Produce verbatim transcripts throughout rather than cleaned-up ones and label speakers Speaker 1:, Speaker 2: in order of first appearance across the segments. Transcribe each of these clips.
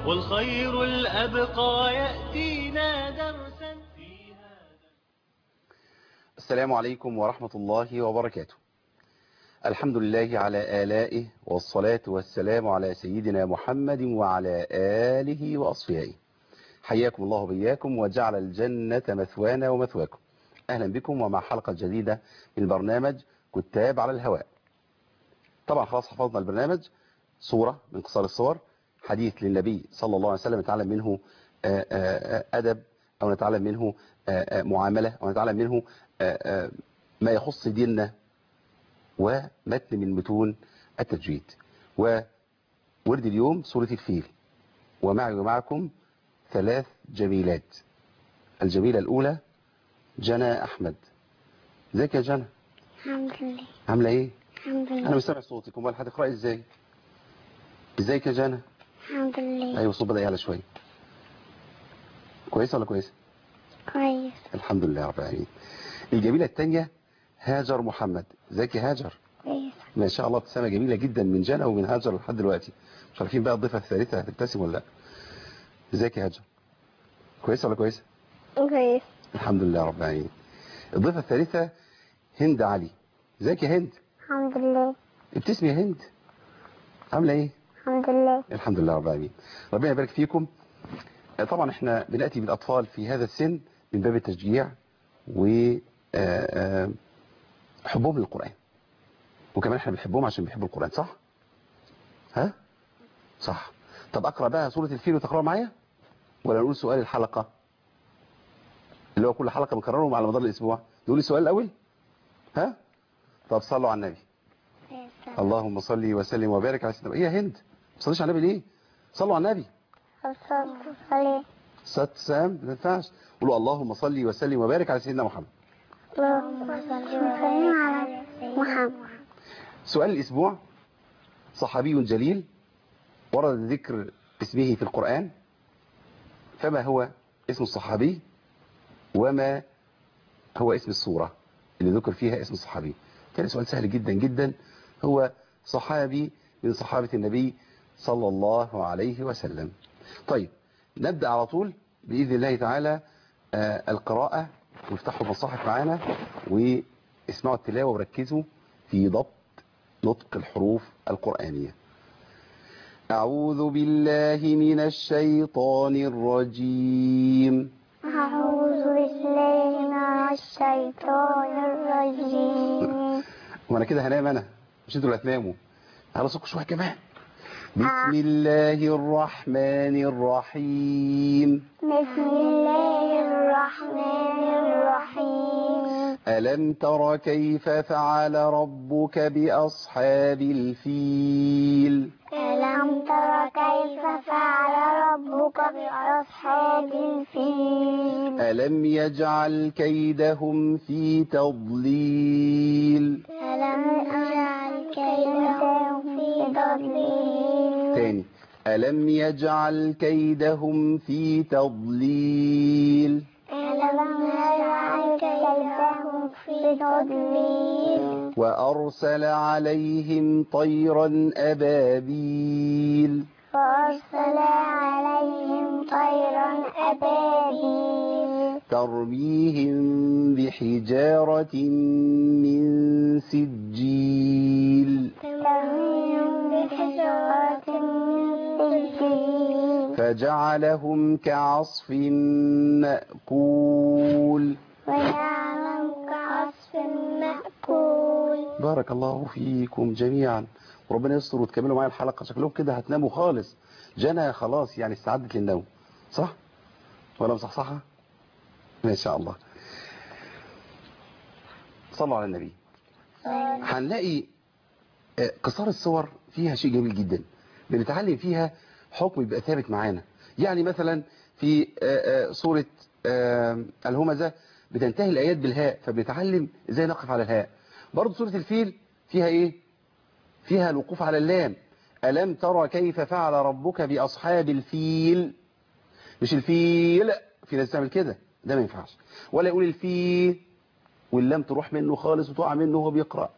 Speaker 1: والخير الأبقى يأتينا درسا فيها.
Speaker 2: السلام عليكم ورحمة الله وبركاته. الحمد لله على آلائه والصلاة والسلام على سيدنا محمد وعلى آله وأصفيائه. حياكم الله بياكم وجعل الجنة مثوانا ومثواكم. أهلا بكم ومع حلقة جديدة من برنامج كتاب على الهواء. طبعا خلاص حفظنا البرنامج، صورة من قصار الصور، حديث للنبي صلى الله عليه وسلم نتعلم منه أدب، أو نتعلم منه معاملة، أو نتعلم منه ما يخص ديننا، ومتن من متون التجويد. وورد اليوم سورة الفيل، ومعي ومعكم ثلاث جميلات. الجميلة الأولى جنى أحمد. ازيك يا جنى؟
Speaker 3: الحمد لله.
Speaker 2: عاملة ايه؟
Speaker 3: الحمد لله.
Speaker 2: أنا مش سامع صوتك، امال هتقرأي ازاي؟ ازيك يا جنى؟
Speaker 3: الحمد لله.
Speaker 2: أيوة الصوت بدأ يعلى شوية. كويسة ولا كويسة؟
Speaker 3: كويس.
Speaker 2: الحمد لله رب العالمين. الجميلة الثانية هاجر محمد. ازيك يا هاجر؟
Speaker 3: كويس.
Speaker 2: ما شاء الله ابتسامة جميلة جدا من جنى ومن هاجر لحد دلوقتي. مش عارفين بقى الضيفة الثالثة هتبتسم ولا لا. ازيك يا هاجر؟ كويسة ولا كويسة؟
Speaker 3: كويس.
Speaker 2: الحمد لله رب العالمين. الضيفة الثالثة هند علي. ازيك يا هند؟
Speaker 3: الحمد لله.
Speaker 2: ابتسمي يا هند. عاملة ايه؟
Speaker 3: الحمد لله.
Speaker 2: الحمد لله رب العالمين. ربنا يبارك فيكم. طبعا احنا بنأتي بالأطفال في هذا السن من باب التشجيع وحبهم للقرآن، وكمان احنا بنحبهم عشان بيحبوا القرآن، صح؟ ها؟ صح. طب أقرأ بقى سورة الفيل وتقرأوا معايا، ولا نقول سؤال الحلقة اللي هو كل حلقة بنكررهم على مدار الأسبوع؟ نقول السؤال الأول؟ ها؟ طب صلوا على النبي. اللهم صل وسلم وبارك على سيدنا. ايه يا هند؟ ما تصليش على النبي ليه؟ صلوا على النبي.
Speaker 3: صلي.
Speaker 2: صلاه سام ما ينفعش. قولوا اللهم صل وسلم وبارك على سيدنا محمد.
Speaker 3: اللهم صل وسلم على محمد.
Speaker 2: سؤال الأسبوع: صحابي جليل ورد ذكر اسمه في القرآن، فما هو اسم الصحابي وما هو اسم السورة اللي ذكر فيها اسم الصحابي؟ كان سؤال سهل جدا جدا. هو صحابي من صحابة النبي صلى الله عليه وسلم. طيب نبدأ على طول بإذن الله تعالى آه القراءة، وافتحوا المصاحف معانا واسمعوا التلاوة وركزوا في ضبط نطق الحروف القرآنية. أعوذ بالله من الشيطان الرجيم.
Speaker 3: أعوذ بالله من الشيطان الرجيم.
Speaker 2: وانا كده هنام انا، مش انتوا اللي هتناموا. على صوتكم شويه كمان. بسم الله الرحمن الرحيم.
Speaker 3: بسم الله الرحمن الرحيم.
Speaker 2: ألم تر كيف فعل ربك بأصحاب الفيل؟
Speaker 3: ألم تر كيف فعل ربك بأصحاب الفيل؟
Speaker 2: ألم يجعل كيدهم في تضليل؟
Speaker 3: ألم يجعل كيدهم في تضليل؟
Speaker 2: تاني: ألم يجعل كيدهم في تضليل؟
Speaker 3: ألم يجعل كيدهم في تضليل؟
Speaker 2: وأرسل عليهم طيرا أبابيل.
Speaker 3: وأرسل عليهم طيرا أبابيل
Speaker 2: ترميهم بحجارة من سجيل.
Speaker 3: ترميهم بحجارة من سجيل
Speaker 2: فجعلهم كعصف مأكول.
Speaker 3: وجعلهم كعصف مأكول.
Speaker 2: بارك الله فيكم جميعا، وربنا يستر وتكملوا معايا الحلقة. شكلهم كده هتناموا خالص. جنى خلاص يعني استعدت للنوم، صح ولا مصحصحة؟ ما شاء الله. صلوا على النبي. هنلاقي قصار الصور فيها شيء جميل جدا بنتعلم فيها حكم يبقى ثابت معانا. يعني مثلا في سورة الهمزة بتنتهي الآيات بالهاء، فبنتعلم ازاي نقف على الهاء. برضه سورة الفيل فيها ايه؟ فيها الوقوف على اللام. ألم ترى كيف فعل ربك بأصحاب الفيل. مش الفيل، في ناس تعمل كده، ده ما ينفعش. ولا يقول الفيل واللام تروح منه خالص وتقع منه وهو بيقرأ.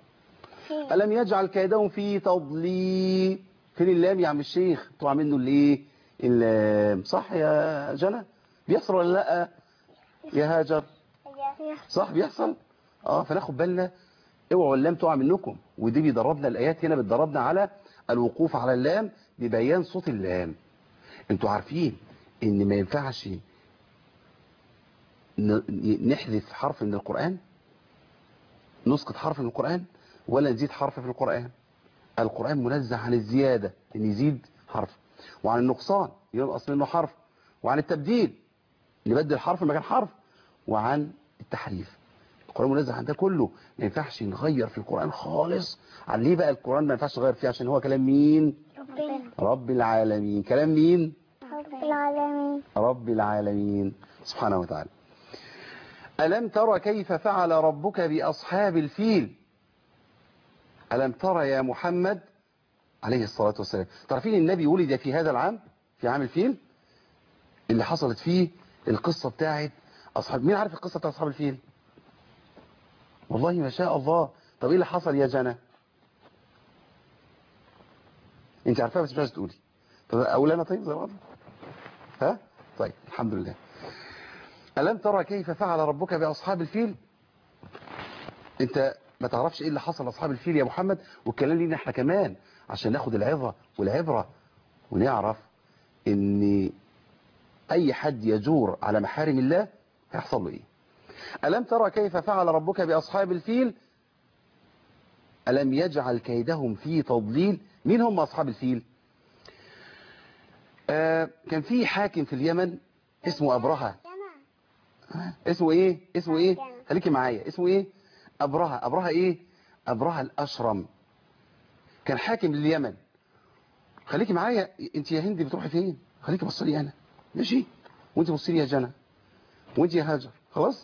Speaker 2: ألم يجعل كيدهم في تضليل. فين اللام يا عم الشيخ؟ تقع منه الايه؟ اللام. صح يا جنى؟ بيحصل ولا لا يا هاجر؟ صح بيحصل. اه فناخد بالنا اوعوا اللام تقع منكم. ودي بيدربنا الايات هنا، بتدربنا على الوقوف على اللام ببيان صوت اللام. انتوا عارفين ان ما ينفعش نحذف حرف من القرآن، نسقط حرف من القرآن، ولا نزيد حرف في القرآن. القرآن منزه عن الزيادة، ان يزيد حرف، وعن النقصان ينقص منه حرف، وعن التبديل نبدل حرف مكان حرف، وعن التحريف. القرآن منزه عن ده كله. ما ينفعش نغير في القرآن خالص. عن ليه بقى القرآن ما ينفعش نغير فيه؟ عشان هو كلام مين؟
Speaker 3: ربنا.
Speaker 2: رب العالمين. كلام مين؟
Speaker 3: رب العالمين.
Speaker 2: رب العالمين سبحانه وتعالى. ألم ترى كيف فعل ربك بأصحاب الفيل؟ ألم ترى يا محمد عليه الصلاة والسلام؟ تعرفين النبي ولد في هذا العام، في عام الفيل اللي حصلت فيه القصة بتاعت أصحاب. مين عارف القصة بتاعت أصحاب الفيل؟ والله ما شاء الله. طب إيه اللي حصل يا جنى؟ أنت عارفها بس مش عايز تقولي. طب أقول أنا طيب زي بعض؟ ها؟ طيب الحمد لله. ألم ترى كيف فعل ربك بأصحاب الفيل؟ أنت ما تعرفش إيه اللي حصل لأصحاب الفيل يا محمد؟ والكلام لينا إحنا كمان عشان ناخد العظة والعبرة، ونعرف إن أي حد يجور على محارم الله هيحصل له إيه. ألم ترى كيف فعل ربك بأصحاب الفيل؟ ألم يجعل كيدهم في تضليل. مين هم أصحاب الفيل؟ آه كان في حاكم في اليمن اسمه أبرهة. اسمه ايه؟ اسمه ايه؟ خليكي معايا. اسمه ايه؟ أبرهة. أبرهة ايه؟ أبرهة الأشرم. كان حاكم لليمن. خليكي معايا. انت يا هندي بتروحي فين؟ خليكي بص لي انا ماشي، وانت بص لي يا جنى، وانت يا هاجر. خلاص.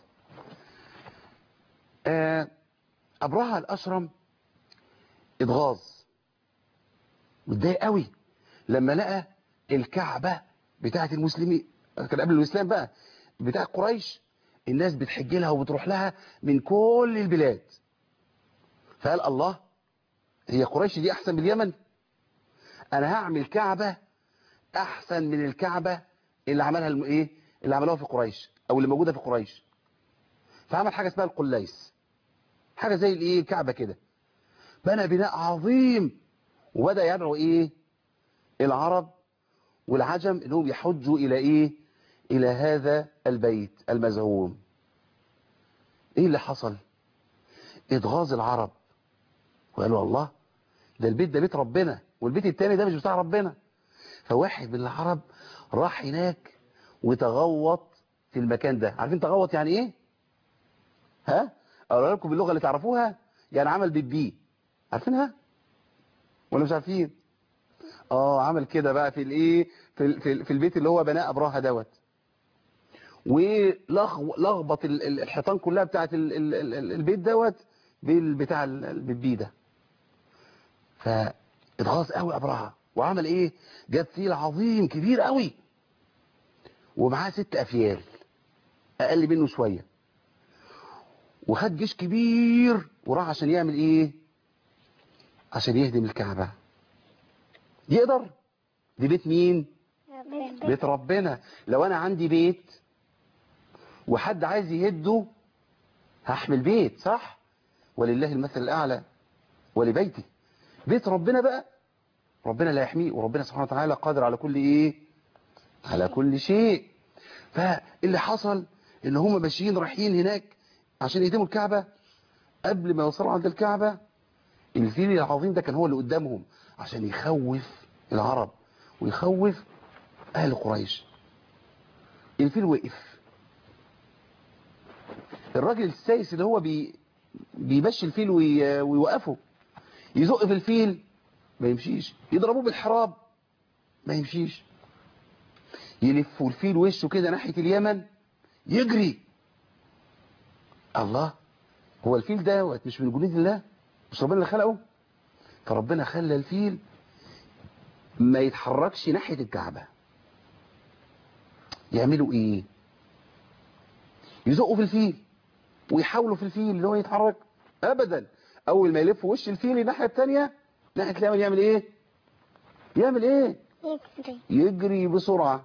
Speaker 2: آه أبرهة الأشرم اتغاظ واتضايق قوي لما لقى الكعبة بتاعت المسلمين، كان قبل الإسلام بقى، بتاع قريش، الناس بتحج لها وبتروح لها من كل البلاد. فقال الله، هي قريش دي أحسن من اليمن؟ أنا هعمل كعبة أحسن من الكعبة اللي عملها الم... إيه؟ اللي عملوها في قريش أو اللي موجودة في قريش. فعمل حاجة اسمها القليس، حاجة زي الإيه الكعبة كده. بنى بناء عظيم وبدأ يدعو إيه العرب والعجم إنهم يحجوا إلى إيه إلى هذا البيت المزعوم. إيه اللي حصل؟ اتغاظ العرب وقالوا الله، ده البيت ده بيت ربنا والبيت التاني ده مش بتاع ربنا. فواحد من العرب راح هناك وتغوط في المكان ده. عارفين تغوط يعني ايه؟ ها؟ اقول لكم باللغه اللي تعرفوها، يعني عمل بيبي. عارفينها ولا مش عارفين؟ اه عمل كده بقى في الايه في في, في البيت اللي هو بناء ابراهه دوت، ولخبط الحيطان كلها بتاعت البيت دوت بالبتاع البيبي ده. فاتغاظ قوي ابراهه وعمل ايه؟ جاب فيل عظيم كبير قوي ومعاه ست افيال اقل منه شويه، وخد جيش كبير وراح عشان يعمل ايه؟ عشان يهدم الكعبه. يقدر؟ دي بيت مين؟
Speaker 3: ربنا.
Speaker 2: بيت ربنا. لو انا عندي بيت وحد عايز يهده هحمل بيت، صح؟ ولله المثل الاعلى ولبيتي. بيت ربنا بقى ربنا لا يحميه، وربنا سبحانه وتعالى قادر على كل ايه؟ على كل شيء. فاللي حصل ان هم ماشيين رايحين هناك عشان يهدموا الكعبة. قبل ما يوصلوا عند الكعبة الفيل العظيم ده كان هو اللي قدامهم عشان يخوف العرب ويخوف اهل قريش. الفيل وقف. الراجل السايس اللي هو بي بيمشي الفيل وي... ويوقفه، يزق في الفيل ما يمشيش، يضربوه بالحراب ما يمشيش، يلفوا الفيل وشه كده ناحية اليمن يجري. الله، هو الفيل ده مش من جنود الله؟ مش ربنا اللي خلقه؟ فربنا خلى الفيل ما يتحركش ناحية الكعبة. يعملوا ايه؟ يزقوا في الفيل ويحاولوا في الفيل اللي هو يتحرك ابدا. اول ما يلف وش الفيل الناحية التانية ناحية اليمن يعمل ايه؟ يعمل ايه؟
Speaker 3: يجري
Speaker 2: يجري بسرعة.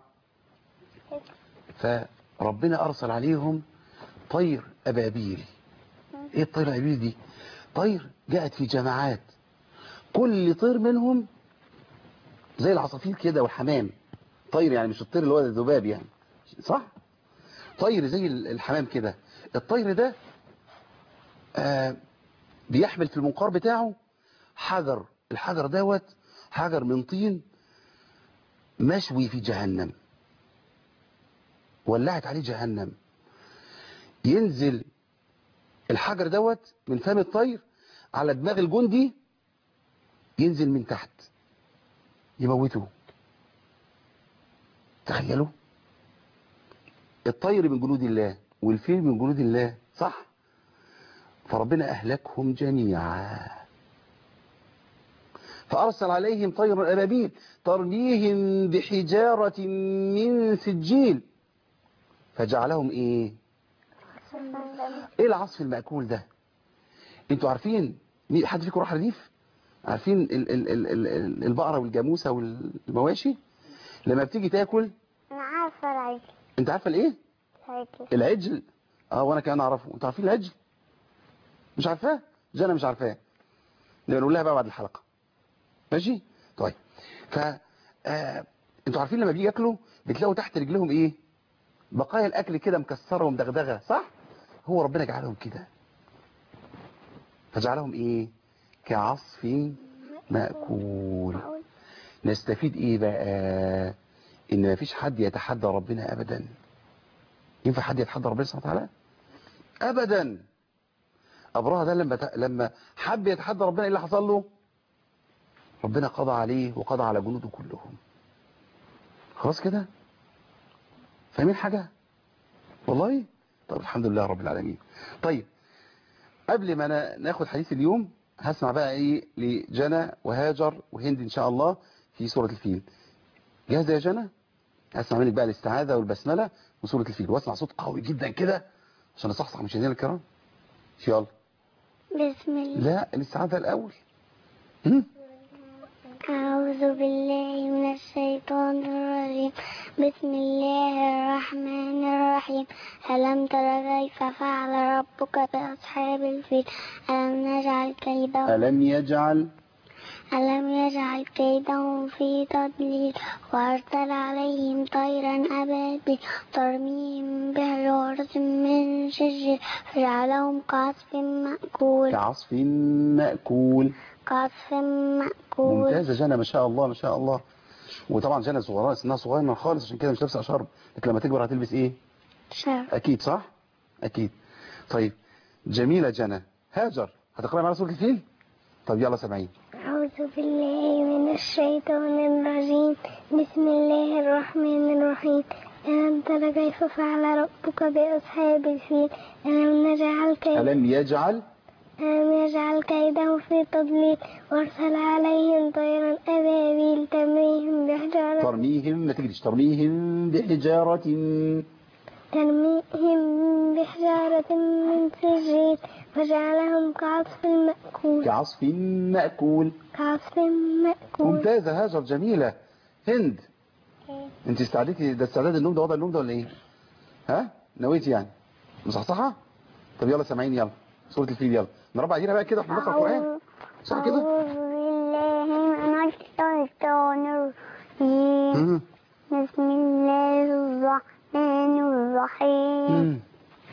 Speaker 2: فربنا أرسل عليهم طير أبابيل. إيه الطير الأبابيل دي؟ طير جاءت في جماعات، كل طير منهم زي العصافير كده والحمام. طير يعني مش الطير اللي هو الذباب يعني، صح؟ طير زي الحمام كده. الطير ده آه بيحمل في المنقار بتاعه حجر. الحجر دوت حجر من طين مشوي في جهنم، ولعت عليه جهنم. ينزل الحجر دوت من فم الطير على دماغ الجندي، ينزل من تحت يموته. تخيلوا، الطير من جنود الله والفيل من جنود الله، صح؟ فربنا أهلكهم جميعا. فأرسل عليهم طير الأبابيل ترميهم بحجارة من سجيل فجعلهم إيه؟ إيه العصف المأكول ده؟ أنتوا عارفين، حد فيكم راح ريف؟ عارفين ال ال ال ال البقرة والجاموسة والمواشي لما بتيجي تاكل؟
Speaker 3: أنا عارفة العجل.
Speaker 2: أنت عارفة الإيه؟
Speaker 3: العجل.
Speaker 2: العجل. اه وانا كمان اعرفه. انتوا عارفين العجل؟ مش عارفاه؟ جانا مش عارفاه. نبقى نقول لها بقى بعد الحلقه. ماشي؟ طيب. ف آه... انتوا عارفين لما بيجي ياكلوا بتلاقوا تحت رجلهم ايه؟ بقايا الاكل كده مكسره ومدغدغه، صح؟ هو ربنا جعلهم كده. فجعلهم ايه؟ كعصف مأكول. نستفيد ايه بقى؟ ان مفيش حد يتحدى ربنا ابدا. ينفع حد يتحدى ربنا سبحانه وتعالى؟ ابدا. أبرهة ده لما لما حب يتحدى ربنا، ايه اللي حصل له؟ ربنا قضى عليه وقضى على جنوده كلهم. خلاص كده؟ فاهمين حاجة؟ والله؟ طب الحمد لله رب العالمين. طيب قبل ما ناخد حديث اليوم هسمع بقى ايه لجنى وهاجر وهند ان شاء الله في سورة الفيل. جاهزة يا جنى؟ هسمع منك بقى الاستعاذة والبسملة وسورة الفيل، واسمع صوت قوي جدا كده عشان اصحصح مشاهدينا الكرام. يلا.
Speaker 3: بسم الله.
Speaker 2: لا الاستعاذة الأول. هم؟
Speaker 3: أعوذ بالله من الشيطان الرجيم. بسم الله الرحمن الرحيم. ألم تر كيف فعل ربك بأصحاب الفيل ألم نجعل كيدهم
Speaker 2: ألم يجعل
Speaker 3: ألم يجعل كيدهم في تضليل وأرسل عليهم طيرا أبابيل ترميهم بحجارة من سجيل فجعلهم كعصف مأكول.
Speaker 2: كعصف مأكول.
Speaker 3: كعصف مأكول.
Speaker 2: ممتازة جنى، ما شاء الله ما شاء الله. وطبعا جنى صغيرة، سنها صغيرة خالص عشان كده مش لابسة شرب، لكن لما تكبر هتلبس ايه؟
Speaker 3: شرب.
Speaker 2: اكيد صح؟ اكيد. طيب جميلة جنى. هاجر هتقرأي معنا سورة الفيل؟ طب يلا سامعين.
Speaker 3: أعوذ بالله من الشيطان الرجيم. بسم الله الرحمن الرحيم. ألم تر كيف فعل ربك بأصحاب الفيل ألم نجعل كيدهم
Speaker 2: ألم يجعل
Speaker 3: ألم يجعل كيدهم في تضليل وأرسل عليهم طيرا أبابيل ترميهم بحجارة
Speaker 2: ترميهم ما تجريش ترميهم بحجارة
Speaker 3: ترميهم بحجارة من سجيل فجعلهم كعصف مأكول.
Speaker 2: كعصف مأكول.
Speaker 3: كعصف مأكول.
Speaker 2: ممتازة هاجر، جميلة. هند انت استعدتي؟ ده استعداد النوم ده وضع النوم ده ولا ايه؟ ها نويتي يعني مصحصحة؟ طب يلا سامعين، يلا سورة الفيل يلا نربع ايدينا بقى كده واحنا بنقرا القرآن، صح كده؟
Speaker 3: أعوذ بالله من الشيطان الرجيم. بسم الله الرحمن الرحيم.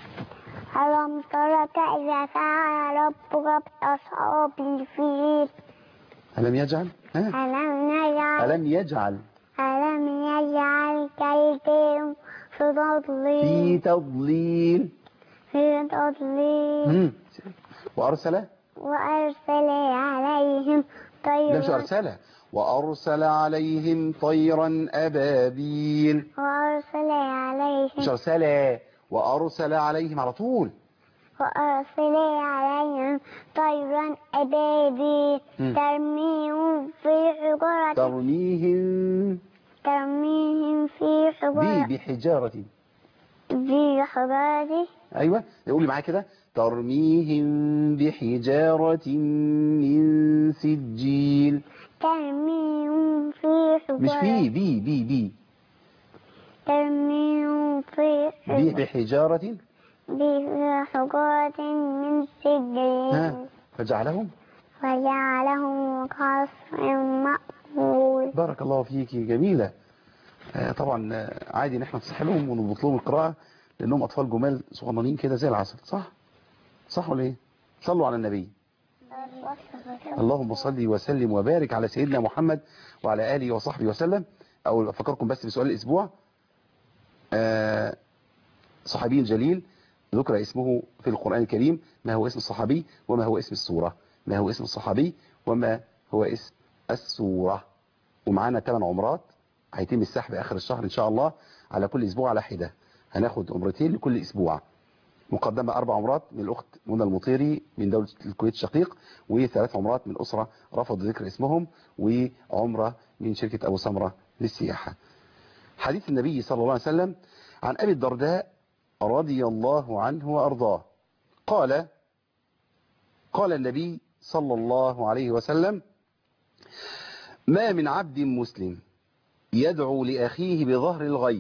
Speaker 3: ألم تر كيف فعل ربك بأصحاب الفيل
Speaker 2: ألم يجعل ها؟
Speaker 3: ألم يجعل
Speaker 2: ألم يجعل
Speaker 3: ألم يجعل كيدهم في
Speaker 2: في
Speaker 3: تضليل
Speaker 2: تضليل.
Speaker 3: في تضليل
Speaker 2: وأرسل
Speaker 3: وأرسل عليهم
Speaker 2: ده مش
Speaker 3: طيرا
Speaker 2: أرسل وأرسل عليهم طيرا أبابيل.
Speaker 3: وأرسل عليهم
Speaker 2: مش أرسل وأرسل عليهم على طول.
Speaker 3: وأرسل عليهم طيرا أبابيل ترميهم في حجارة
Speaker 2: ترميهم
Speaker 3: ترميهم في حجارة
Speaker 2: بحجارة
Speaker 3: بحجارة
Speaker 2: أيوة قولي معايا كده. ترميهم بحجارة من سجيل.
Speaker 3: ترميهم في
Speaker 2: مش
Speaker 3: حجارة
Speaker 2: بي بي بي بي
Speaker 3: ترميهم في
Speaker 2: بي بحجارة
Speaker 3: بحجارة من
Speaker 2: ها
Speaker 3: سجيل
Speaker 2: فجعلهم.
Speaker 3: وجعلهم كعصف مأكول.
Speaker 2: بارك الله فيك، جميلة. آه طبعا آه، عادي ان احنا نصحلهم ونضبط لهم القراءة لانهم اطفال جمال صغننين كده زي العسل. صح صح ولا ايه؟ صلوا على النبي. اللهم صل وسلم وبارك على سيدنا محمد وعلى آله وصحبه وسلم. أو أفكركم بس بسؤال الأسبوع. آه صحابي جليل ذكر اسمه في القرآن الكريم، ما هو اسم الصحابي وما هو اسم السورة؟ ما هو اسم الصحابي وما هو اسم السورة؟ ومعانا ثمان عمرات هيتم السحب آخر الشهر إن شاء الله على كل أسبوع على حدة. هناخد عمرتين لكل أسبوع. مقدمة أربع عمرات من الأخت منى المطيري من دولة الكويت الشقيق، وثلاث عمرات من أسرة رفض ذكر اسمهم، وعمرة من شركة أبو سمرة للسياحة. حديث النبي صلى الله عليه وسلم عن أبي الدرداء رضي الله عنه وأرضاه قال قال النبي صلى الله عليه وسلم: ما من عبد مسلم يدعو لأخيه بظهر الغيب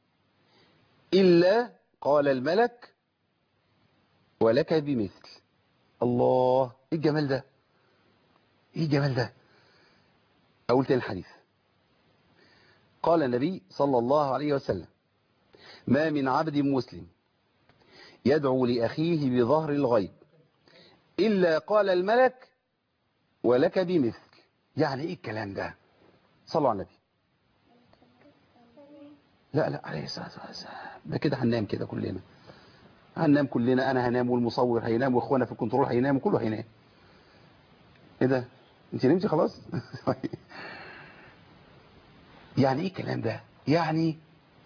Speaker 2: إلا قال الملك ولك بمثل. الله، ايه الجمال ده، ايه الجمال ده. اقول تاني الحديث. قال النبي صلى الله عليه وسلم: ما من عبد مسلم يدعو لأخيه بظهر الغيب إلا قال الملك ولك بمثل. يعني ايه الكلام ده؟ صلوا على النبي. لا لا عليه الصلاة والسلام. ده كده هننام كده كلنا، هننام كلنا. انا هنام والمصور هينام واخوانا في الكنترول هينام وكله هينام. ايه ده، انت نمتي خلاص؟ يعني ايه الكلام ده؟ يعني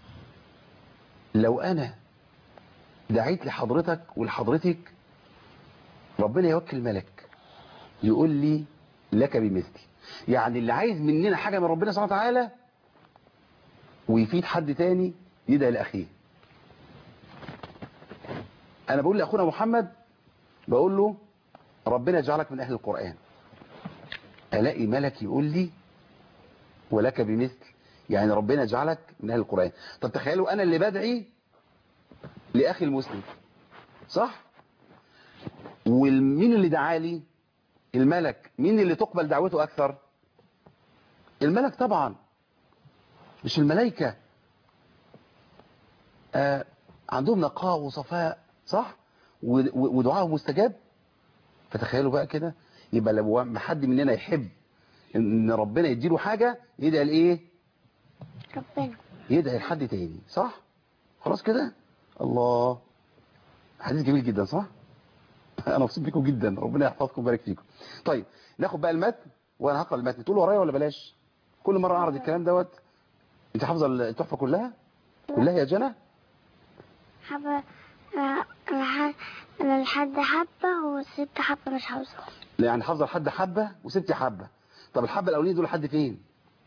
Speaker 2: لو انا دعيت لحضرتك ولحضرتك ربنا يوكل ملك يقول لي لك بمثل. يعني اللي عايز مننا حاجة من ربنا سبحانه وتعالى ويفيد حد تاني يدعي لأخيه. انا بقول لأخونا محمد، بقول له ربنا يجعلك من اهل القرآن. الاقي ملك يقول لي ولك بمثل، يعني ربنا يجعلك من اهل القرآن. طب تخيلوا انا اللي بدعي لأخي المسلم، صح؟ ومين اللي دعالي؟ الملك. مين اللي تقبل دعوته أكثر؟ الملك طبعا، مش الملائكة. آه عندهم نقاء وصفاء، صح؟ ودعاءه مستجاب. فتخيلوا بقى كده، يبقى لو حد مننا يحب ان ربنا يديله حاجة يدعي لايه؟
Speaker 3: ربنا.
Speaker 2: يدعي لحد تاني، صح؟ خلاص كده. الله، حديث جميل جدا، صح؟ انا مبسوط بيكم جدا، ربنا يحفظكم ويبارك فيكم. طيب ناخد بقى المتن وانا هقرا المتن. تقولوا ورايا ولا بلاش؟ كل مره اعرض الكلام دوت. انت حافظه التحفه كلها كلها يا جنى؟
Speaker 3: حبة لحد لحد حبة وست حبة مش حافظة.
Speaker 2: يعني حافظه لحد حبه وست حبه. طب الحبه الاولانيه دول لحد فين؟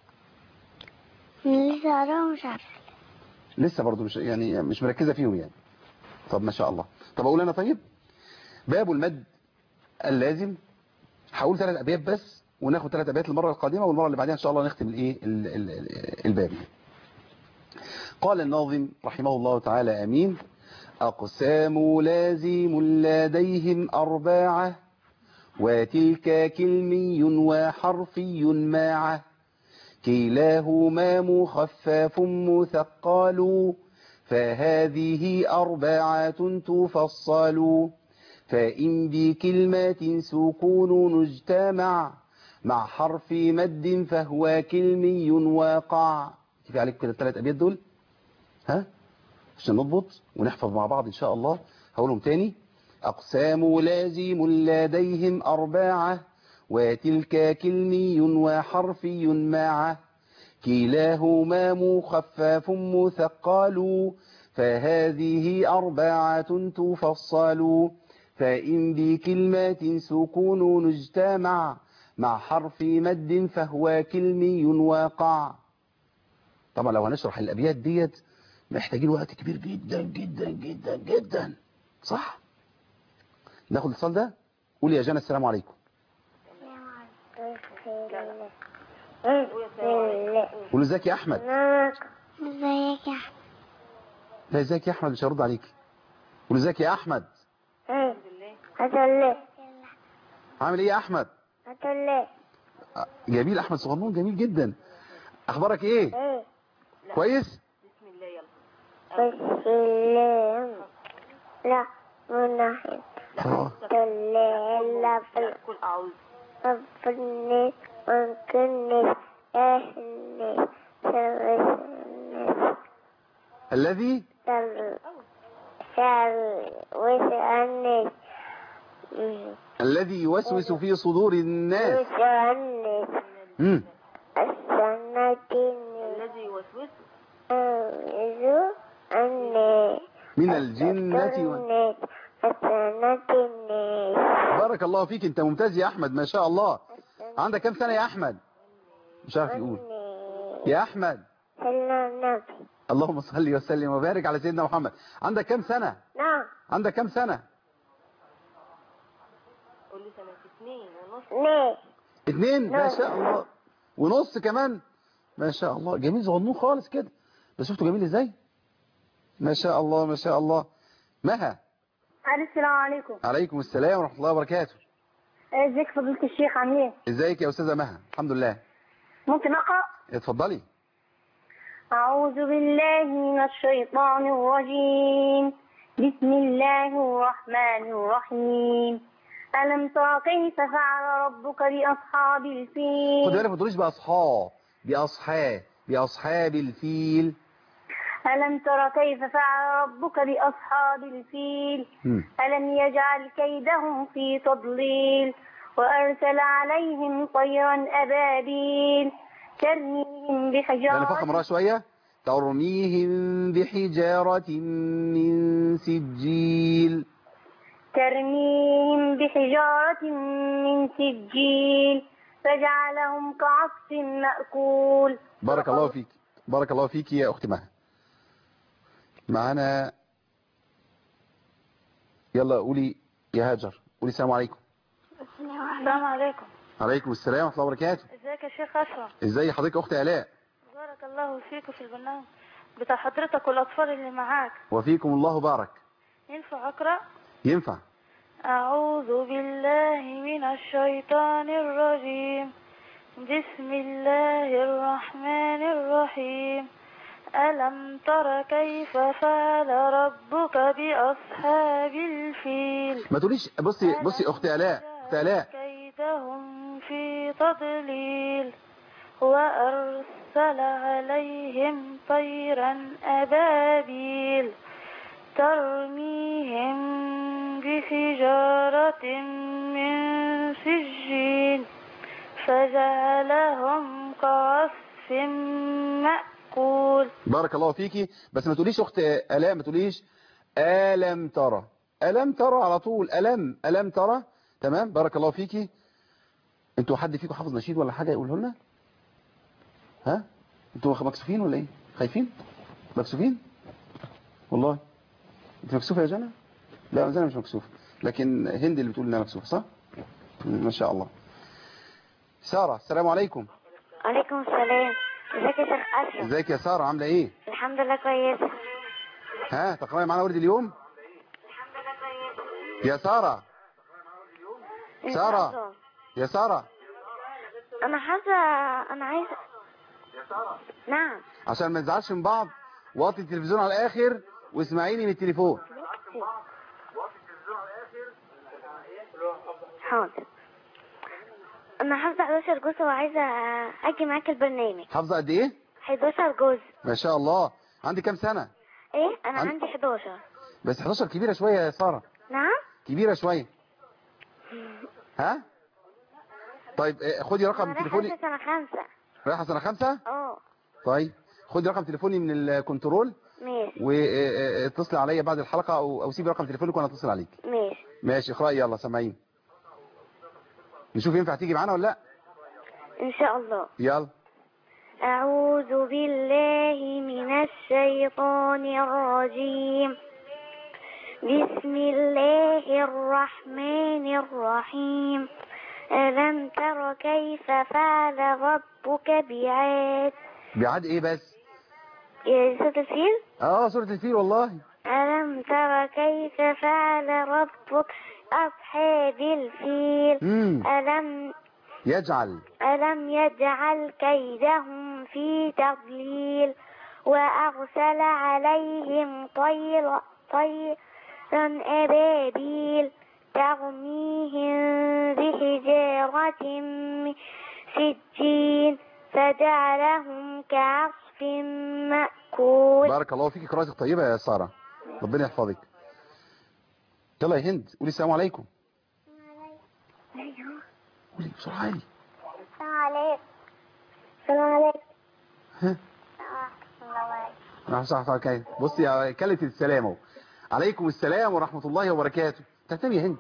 Speaker 3: لسه قراهم مش عارفة.
Speaker 2: لسه برضو مش يعني مش مركزه فيهم يعني. طب ما شاء الله. طب اقول انا طيب. باب المد اللازم. هقول ثلاث ابيات بس وناخد ثلاث ابيات المره القادمه، والمره اللي بعدها ان شاء الله نختم الايه الباب. قال الناظم رحمه الله تعالى: امين. اقسام لازم لديهم ارباعه وتلك كلمي وحرفي معه كلاهما مخفف مثقل فهذه أربعة تفصل فإن بكلمة سكون اجتمع مع حرف مد فهو كلمي واقع. كيف عليك كده الثلاث أبيات دول؟ ها؟ عشان نضبط ونحفظ مع بعض إن شاء الله. هقولهم تاني. أقسام لازم لديهم أرباعة وتلك كلمي وحرفي معه كلاهما مخفف مثقل فهذه أربعة تفصل فإن بكلمة سكون اجتمع مع حرف مد فهو كلمي واقع. طبعا لو هنشرح الأبيات ديت محتاجين وقت كبير جدا جدا جدا جدا، صح؟ ناخد الاتصال ده. قول يا جنى السلام عليكم. قول ازيك يا احمد.
Speaker 3: ازيك يا احمد؟
Speaker 2: لا ازيك يا احمد مش هرد عليك. قول ازيك يا احمد.
Speaker 3: الحمد لله.
Speaker 2: عامل ايه يا احمد؟
Speaker 3: الحمد لله.
Speaker 2: جميل، احمد صغنون جميل جدا. اخبارك ايه؟
Speaker 3: ايه
Speaker 2: كويس.
Speaker 3: بسم الله لا منحن
Speaker 2: اه
Speaker 3: لا
Speaker 4: قل أعوذ
Speaker 3: ربني وانكني اهني سوسني
Speaker 2: الذي
Speaker 3: سوسني
Speaker 2: الذي يوسوس في صدور الناس.
Speaker 3: سوسني
Speaker 2: امم
Speaker 3: السنتين
Speaker 4: الذي يوسوس
Speaker 3: أعوذ أني
Speaker 2: من الجنة و...
Speaker 3: السنتين
Speaker 2: بارك الله فيك، انت ممتاز يا احمد ما شاء الله. عندك كام سنة يا احمد؟ مش عارف يقول. يا احمد
Speaker 3: صلى النبي.
Speaker 2: اللهم صل وسلم وبارك على سيدنا محمد. عندك كام سنة؟
Speaker 3: نعم.
Speaker 2: عندك كام سنة؟
Speaker 4: قول لي سنة اثنين ونص.
Speaker 3: ليه؟
Speaker 2: اتنين ما شاء الله ونص كمان ما شاء الله. جميل صغنون خالص كده، بس شفتوا جميل ازاي ما شاء الله ما شاء الله. مها.
Speaker 3: السلام عليكم.
Speaker 2: عليكم السلام ورحمة الله وبركاته.
Speaker 3: ازيك فضيلة الشيخ عامل ايه؟
Speaker 2: ازيك يا استاذة مها؟ الحمد لله.
Speaker 3: ممكن اقرأ؟
Speaker 2: اتفضلي.
Speaker 3: أعوذ بالله من الشيطان الرجيم بسم الله الرحمن الرحيم ألم تر كيف فعل ربك بأصحاب الفيل؟
Speaker 2: خد بالك ما تقوليش بأصحاب بأصحاب بأصحاب الفيل.
Speaker 3: ألم تر كيف فعل ربك بأصحاب الفيل؟
Speaker 2: مم.
Speaker 3: ألم يجعل كيدهم في تضليل وأرسل عليهم طيرا أبابيل ترميهم
Speaker 2: يعني
Speaker 3: بحجارة.
Speaker 2: فخم رأى شوية. ترميهم بحجارة من سجيل.
Speaker 3: ترميهم بحجارة من سجيل فجعلهم كعصف مأكول.
Speaker 2: بارك الله فيك بارك الله فيك يا أختي مها. معانا يلا قولي يا هاجر. قولي السلام عليكم.
Speaker 3: السلام عليكم.
Speaker 2: عليكم السلام ورحمة الله وبركاته.
Speaker 3: ازيك يا شيخ أشرف؟
Speaker 2: ازاي حضرتك أختي آلاء؟
Speaker 3: بارك الله فيك في البرنامج بتاع حضرتك والأطفال اللي معاك.
Speaker 2: وفيكم الله بارك.
Speaker 3: ينفع أقرأ؟
Speaker 2: ينفع.
Speaker 3: أعوذ بالله من الشيطان الرجيم بسم الله الرحمن الرحيم ألم تر كيف فعل ربك بأصحاب الفيل؟
Speaker 2: ما تقوليش بصي بصي أختي آلاء أختي آلاء
Speaker 3: كيدهم في تضليل وأرسل عليهم طيرا أبابيل ترميهم بحجارة من سجيل فجعلهم كعصف مأكول.
Speaker 2: بارك الله فيكي. بس ما تقوليش أخت آلاء ما تقوليش ألم ترى. ألم ترى على طول. ألم ألم ترى. تمام. بارك الله فيكي. انتوا حد فيكم حافظ نشيد ولا حاجة يقوله لنا؟ ها انتوا مكسوفين ولا ايه؟ خايفين؟ مكسوفين؟ والله انت مكسوفة يا جنى؟ لا جنى مش مكسوفة، لكن هند اللي بتقول انها مكسوفة صح؟ ما شاء الله. سارة السلام عليكم.
Speaker 3: عليكم السلام. ازيك يا شيخ أشرف؟
Speaker 2: ازيك يا سارة عاملة ايه؟
Speaker 3: الحمد لله كويسة.
Speaker 2: ها تقرأي معانا ورد اليوم؟
Speaker 3: الحمد لله كويسة.
Speaker 2: يا سارة سارة يا سارة
Speaker 3: أنا حاسة أنا عايزة.
Speaker 2: يا سارة
Speaker 3: نعم.
Speaker 2: عشان ما نزعلش من بعض وطي التلفزيون على الآخر واسمعيني من التليفون.
Speaker 3: حاضر. أنا حافظة حداشر جزء وعايزة أجي معاك البرنامج.
Speaker 2: حافظة قد ايه؟
Speaker 3: حداشر جزء.
Speaker 2: ما شاء الله. عندي كام سنة؟
Speaker 3: إيه؟ أنا
Speaker 2: عن-
Speaker 3: عندي حداشر.
Speaker 2: بس حداشر كبيرة شوية يا سارة.
Speaker 3: نعم؟
Speaker 2: كبيرة شوية. ها؟ طيب اه، خدي رقم
Speaker 3: أنا رايحة
Speaker 2: تليفوني.
Speaker 3: لسه سنة خمسة.
Speaker 2: رايحة سنة خمسة؟
Speaker 3: أه.
Speaker 2: طيب خدي رقم تليفوني من الكنترول
Speaker 3: ماشي.
Speaker 2: واتصلي عليا بعد الحلقة او او سيبي رقم تليفونك وانا اتصل عليك.
Speaker 3: ماشي.
Speaker 2: ماشي اقرأي يلا سامعين. نشوف ينفع تيجي معانا ولا لا.
Speaker 3: إن شاء الله.
Speaker 2: يلا.
Speaker 3: أعوذ بالله من الشيطان الرجيم بسم الله الرحمن الرحيم ألم تر كيف فعل ربك بعاد.
Speaker 2: بعاد ايه بس؟
Speaker 3: إيه، سورة الفيل.
Speaker 2: اه سورة الفيل والله.
Speaker 3: ألم تر كيف فعل ربك أصحاب الفيل.
Speaker 2: امم
Speaker 3: ألم
Speaker 2: يجعل
Speaker 3: ألم يجعل كيدهم في تضليل وأرسل عليهم طير طيرا أبابيل ترميهم بحجارة من سجين فجعلهم كعصف مأكول.
Speaker 2: بارك الله فيك، قراءتك طيبة يا سارة، ربنا يحفظك. يلا يا هند قولي السلام عليكم. قولي بسرعة عالي.
Speaker 3: السلام عليكم. السلام عليكم.
Speaker 2: ها انا صح صح. بصي يا كلمة السلام اهو. عليكم السلام ورحمة الله وبركاته. تهتمي يا هند.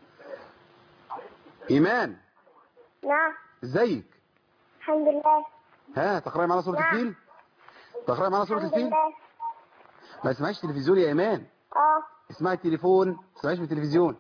Speaker 2: ايمان
Speaker 3: نعم.
Speaker 2: ازيك؟
Speaker 3: الحمد لله.
Speaker 2: ها تقرأي معانا سورة
Speaker 3: نعم.
Speaker 2: الفيل؟ تقرأي معانا سورة
Speaker 3: الحمد
Speaker 2: الفيل؟
Speaker 3: لله.
Speaker 2: ما اسمعيش تلفزيون يا ايمان.
Speaker 3: اه.
Speaker 2: اسمعي التليفون، ما اسمعيش من التلفزيون.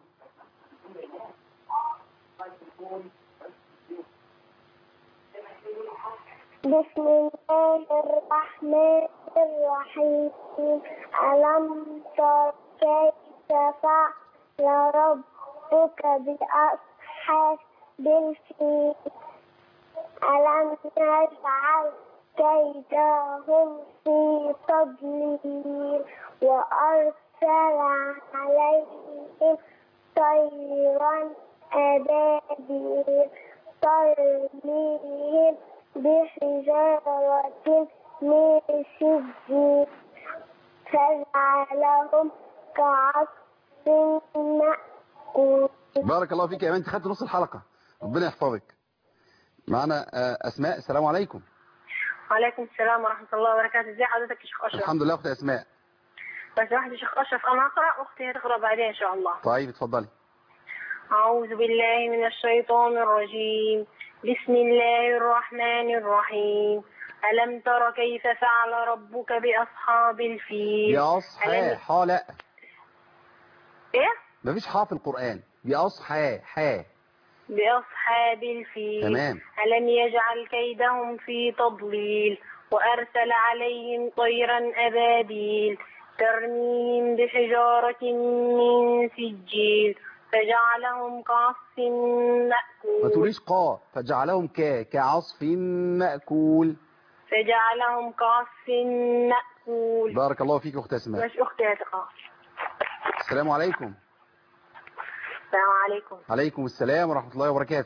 Speaker 3: بسم الله الرحمن الرحيم. ألم تر كيف فعل ربك بأصحاب الفيل. ألم يجعل كيدهم في تضليل وأرسل عليهم طيرا أبابيل ترميهم بحجارة من سجيل فجعلهم كعصف مأكول.
Speaker 2: بارك الله فيك يا ايمان، انت خدت نص الحلقة، ربنا يحفظك. معنا اسماء. السلام عليكم.
Speaker 4: وعليكم السلام ورحمة الله وبركاته. ازي حضرتك يا شيخ أشرف؟
Speaker 2: الحمد لله اختي اسماء.
Speaker 4: بس واحد يا شيخ أشرف، أنا أقرأ أختي هتقرأ بعدين إن شاء الله.
Speaker 2: طيب اتفضلي.
Speaker 4: أعوذ بالله من الشيطان الرجيم. بسم الله الرحمن الرحيم. ألم تر كيف فعل ربك بأصحاب الفيل.
Speaker 2: بأصحى حا لا.
Speaker 4: إيه؟
Speaker 2: مفيش حا في القرآن. بأصحى حا.
Speaker 4: بأصحاب الفيل.
Speaker 2: تمام.
Speaker 4: ألم يجعل كيدهم في تضليل وأرسل عليهم طيرا أبابيل ترميهم بحجارة من سجيل فجعلهم كعصف مأكول.
Speaker 2: ما تقوليش قا. فجعلهم كا كعصف مأكول.
Speaker 4: فجعلهم كعصف مأكول.
Speaker 2: بارك الله فيك اخت اسماء.
Speaker 4: مش أختي هتقرأ.
Speaker 2: السلام عليكم.
Speaker 4: السلام عليكم.
Speaker 2: عليكم السلام ورحمة الله وبركاته.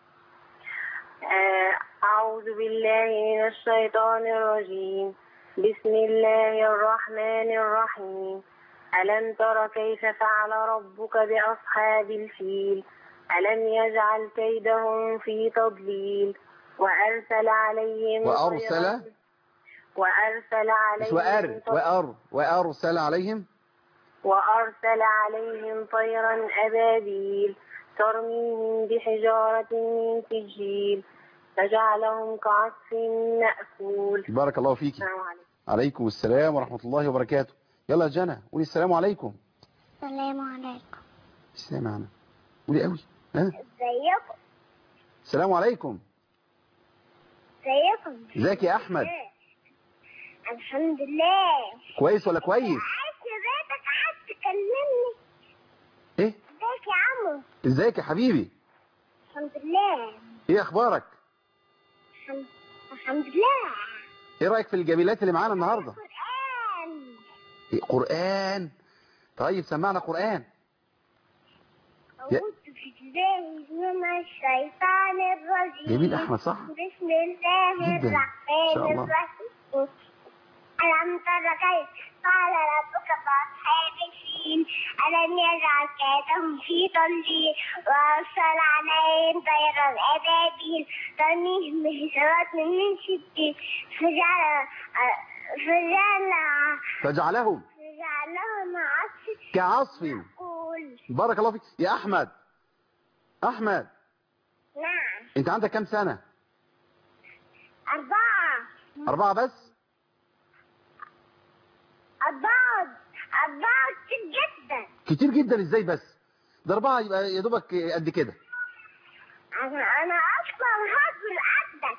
Speaker 4: أعوذ بالله من الشيطان الرجيم. بسم الله الرحمن الرحيم. ألم تر كيف فعل ربك بأصحاب الفيل. ألم يجعل كيدهم في تضليل وأرسل عليهم
Speaker 2: وأرسل
Speaker 4: وأرسل عليهم
Speaker 2: وأر وأر وأرسل عليهم
Speaker 4: وأرسل عليهم طيرا أبابيل ترميهم بحجارة من سجيل فجعلهم كعصف مأكول.
Speaker 2: بارك الله فيك.
Speaker 4: السلام عليكم.
Speaker 2: عليكم السلام ورحمة الله وبركاته. يلا يا جنى قولي السلام عليكم.
Speaker 3: السلام عليكم.
Speaker 2: السلام عليكم. قولي قوي. ها
Speaker 3: ازيكم.
Speaker 2: السلام عليكم.
Speaker 3: ازيكم.
Speaker 2: ازيك يا احمد؟
Speaker 3: الحمد لله.
Speaker 2: كويس ولا كويس؟
Speaker 3: عايز بيتك عايز تكلمني.
Speaker 2: ايه
Speaker 3: ازيك يا عمو؟
Speaker 2: ازيك يا حبيبي؟
Speaker 3: الحمد لله.
Speaker 2: ايه اخبارك؟
Speaker 3: الحمد الحمد لله.
Speaker 2: ايه رايك في الجميلات اللي معانا النهارده؟
Speaker 3: قرآن.
Speaker 2: إيه قرآن؟ طيب سمعنا قرآن.
Speaker 3: أعوذ بالله من الشيطان الرجيم.
Speaker 2: جميل احمد صح؟
Speaker 3: بسم الله
Speaker 2: جدا.
Speaker 3: الرحمن الرحيم. ألم تر كيف فعل ربك بأصحاب الفيل. ألم يجعل كيدهم في تضليل وأرسل عليهم طيرا أبابيل ترميهم بحجارة من سجيل فجعل فجعل
Speaker 2: فجعلهم
Speaker 3: فجعلهم عصف
Speaker 2: كعصف.
Speaker 3: مأكول.
Speaker 2: بارك الله فيك يا احمد. احمد
Speaker 3: نعم.
Speaker 2: انت عندك كام سنة؟
Speaker 3: أربعة.
Speaker 2: اربعة بس؟
Speaker 3: أربعة أربعة كتير جدا.
Speaker 2: كتير جدا ازاي بس؟ ده اربعة يبقى يا دوبك قد كده.
Speaker 3: انا انا اصلا هاكل عندك